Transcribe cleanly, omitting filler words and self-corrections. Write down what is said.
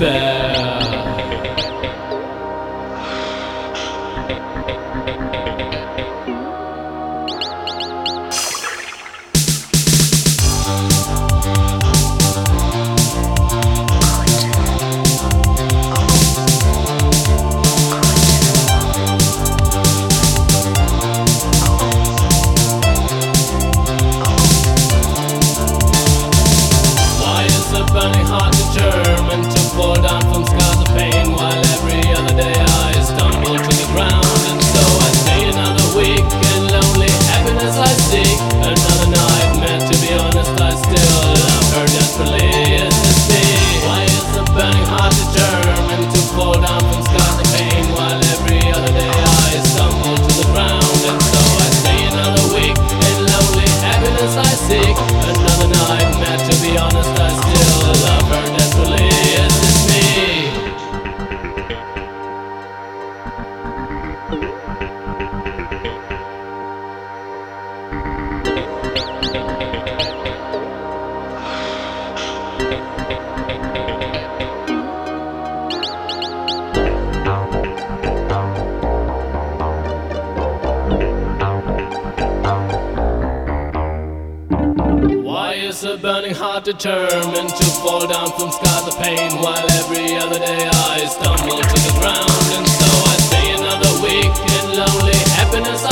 despair. Burning heart determined to fall down from scars of pain, while every other day I stumble to the ground. And so I stay another week in lonely happiness I seek. Another nightmare, to be honest, I still love her desperately. Is this me? Why is the burning heart determined to fall down from scars of pain, while every other day I stumble to the ground? And so I stay another week in lonely happiness I seek. Another nightmare, to be honest, I still love her desperately. Is this me? Why is a burning heart determined to fall down from scars of pain, while every other day I stumble to the ground? And so I stay another week in lonely happiness